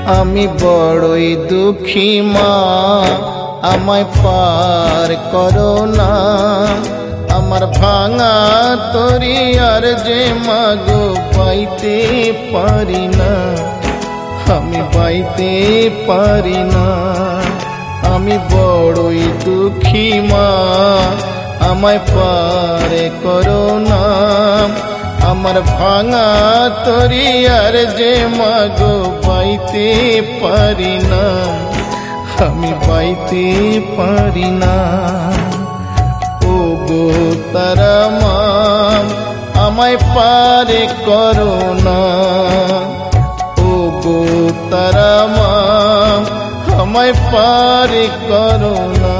আমি বড়ই দুঃখী মা, আমায় পার করো না। আমার ভাঙা তরি আর যে মাগো পাইতে পারি না, আমি পাইতে পারি না। আমি বড়ই দুঃখী মা, আমায় পার করো না। আমার ভাঙা তরি আর যে মাগো পাইতে পারি না, আমি পাইতে পারি না। ও গো তারা মা, আমায় পার করো না। ও গো তারা মা, আমায় পার করো না।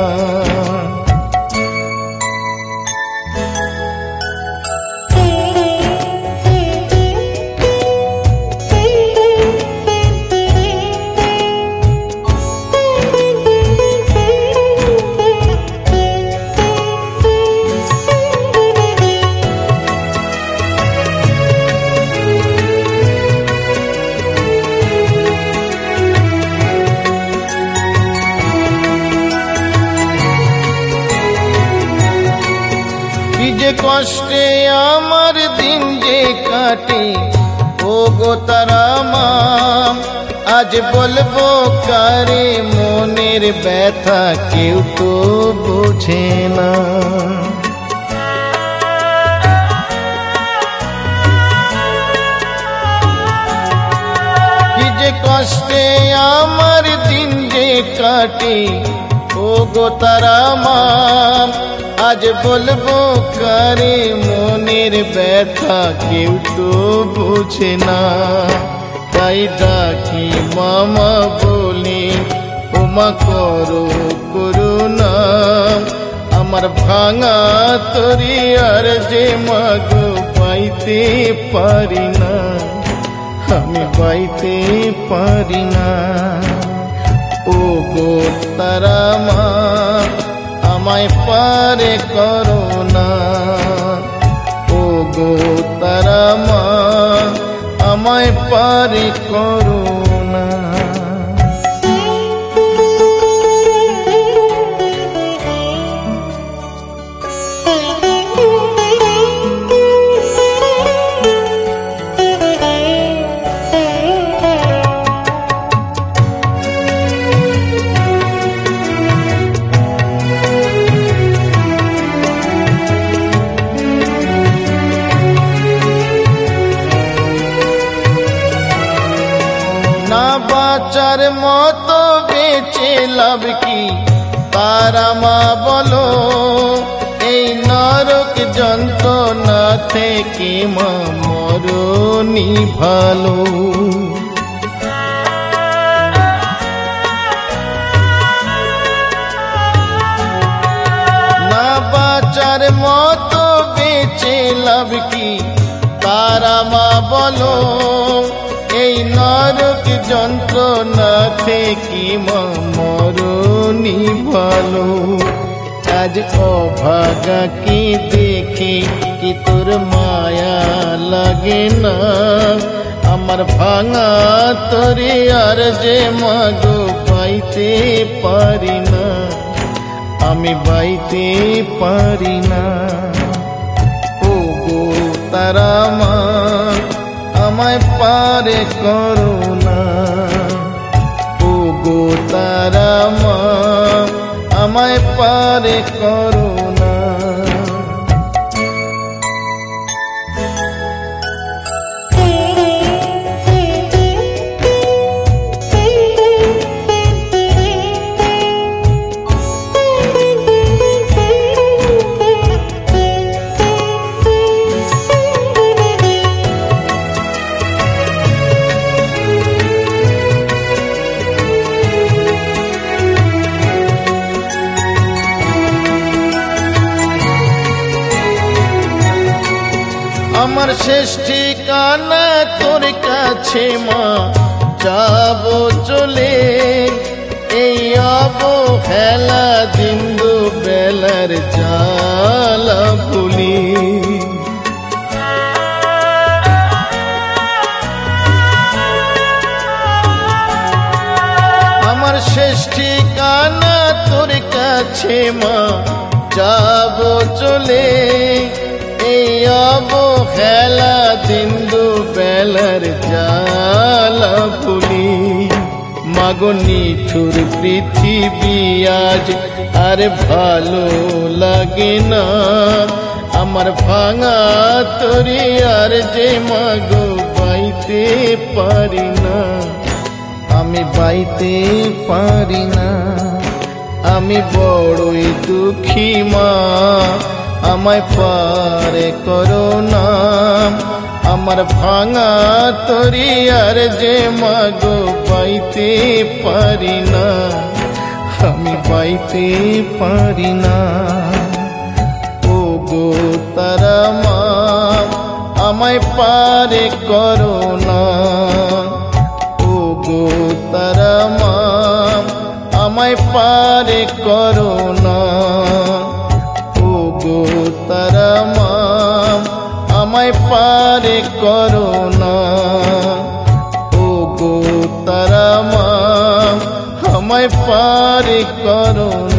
যে কষ্টে আমার দিন যে কাটে, ও গো তারা মা, আজ বলবো কারে মনের ব্যথা, কেউ তো বোঝে না। কি যে কষ্টে আমার দিন যে কাটে, ও গো তারা মা, আজ বলবো কারে মনের ব্যথা, কেউ তো বোঝে না। তাই ডাকি মামা বলি, ওমা করো করুণা। আমার ভাঙা তরি আর যে মাগো পাইতে পারি না, আমি পাইতে পারি না। ও গো তারা মা, আমায় পার করো না। ও গো তারা মা, আমায় পার করো না। না বাঁচার মতো বেঁচে লাভ কি তারা মা বলো, এই নরক যন্ত্রণা থেকে মা মরনি ভালো। না বাঁচার মতো বেঁচে লাভ কি তারা মা বলো, এই নরক যন্ত্রণা থেকে মা মরনি ভালো। আজ অভাগা কি দেখে কি তোর মায়া লাগে না, আমার ভাঙা তরে আর যে মাগো পাইতে পারি না, আমি পাইতে পারি না। ও গো তারা মা, আমায় পার করো না। ও গো তারা মা, আমায় পার করো না। আমার শেষ ঠিকানা তোর কাছে মা, যাবো চলে এই অবহেলা দিন দুবেলার জ্বালা ভুলি। আমার শেষ ঠিকানা তোর কাছে মা, যাব চলে এই অবহেলা দিন দুবেলার জ্বালা ভুলি। মাগো নিঠুর পৃথিবী আজ আর ভালো লাগে না, আমার ভাঙা তরি আর যে মাগো বাইতে পারি না, আমি বাইতে পারি না। আমি বড়ই দুঃখী মা, আমায় পারে করো না, আমার ভাঙা তরি আর যে মাগো বাইতে পারি না, আমি বাইতে পারি না। ও গো তারা মা, আমায় পারে করো না, ও গো তারা মা, আমায় পারে করো না, ও গো তারা মা, আমায় পারে করো না, ও গো তারা মা, আমায় পারে করো না।